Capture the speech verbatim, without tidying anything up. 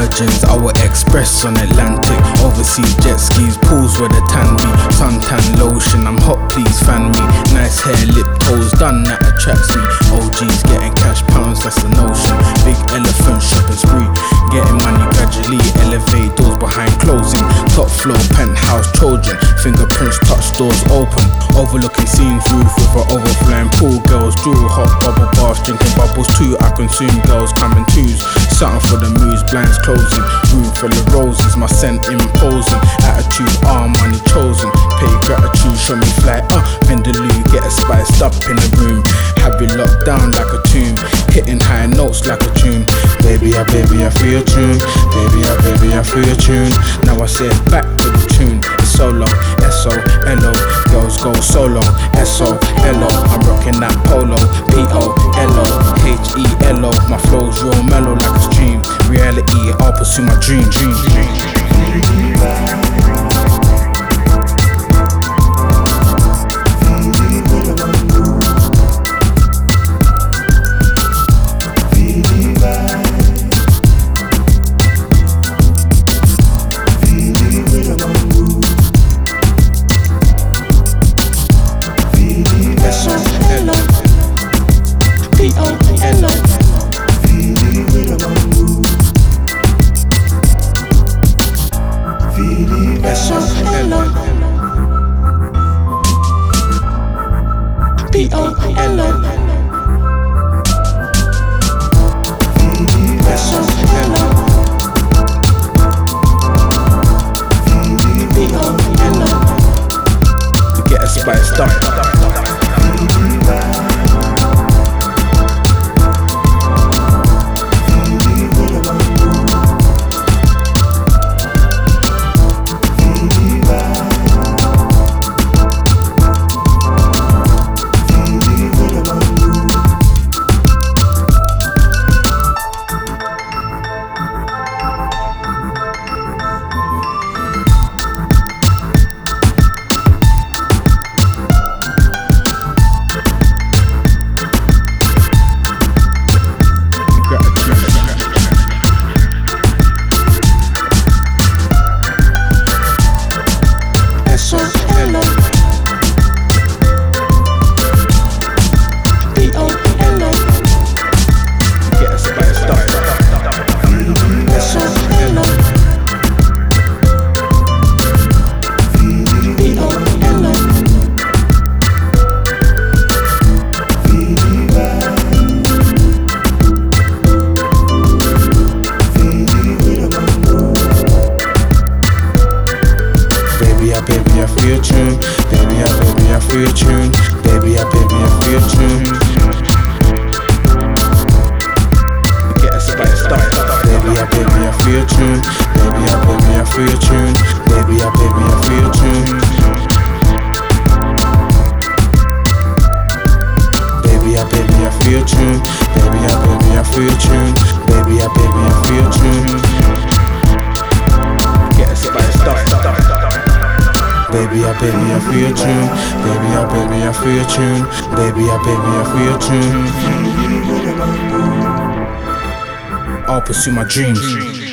Virgins, our express on Atlantic. Overseas jet skis, pools where the tan be. Suntan lotion, I'm hot, please fan me. Nice hair, lip, toes done, that attracts me. O Gs getting cash, pounds, that's the notion. Big elephant shopping spree, getting money gradually. Elevate doors behind closing. Top floor, penthouse, Trojan. Fingerprints touch doors open. Overlooking scenes, roof with an overflowing pool. Girls jewel, hot bubble baths, drinking bubbles too. I consume girls coming twos. Something for the moves, blinds closing. Room full of roses, my scent imposing. Attitude, all money chosen. Pay gratitude, show me fly, uh Vindaloo, get it spiced up in the room. Have it locked down like a tomb. Hitting high notes like a tune. Baby, I, baby, I feel your tune. Baby, I, baby, I feel your tune. Now I say it back to the tune. It's solo, S O L O. Girls go solo, S O L O. I'm rocking that polo, P O L O H E L O. My flow's real mellow like a stream. Reality, I'll pursue my dream, dream, dream. P O L O. S O L O. P O L O. We get it spiced up. Baby, I feel your tune. Baby, I, baby, I feel your tune. Baby, I, baby, I feel your tune. Get us spiced up. Baby, I, baby, I feel your tune. Baby, I, baby, I feel your tune. Baby, I, baby, I feel your tune. Baby, I, baby, I feel your tune. Baby, I, baby, I feel your tune. Baby, I, baby, I feel your tune. Get us spiced up. Baby, I, baby, I feel your tune. Baby, I, baby, I feel your tune. Baby, I, baby, I feel your tune. I'll pursue my dreams.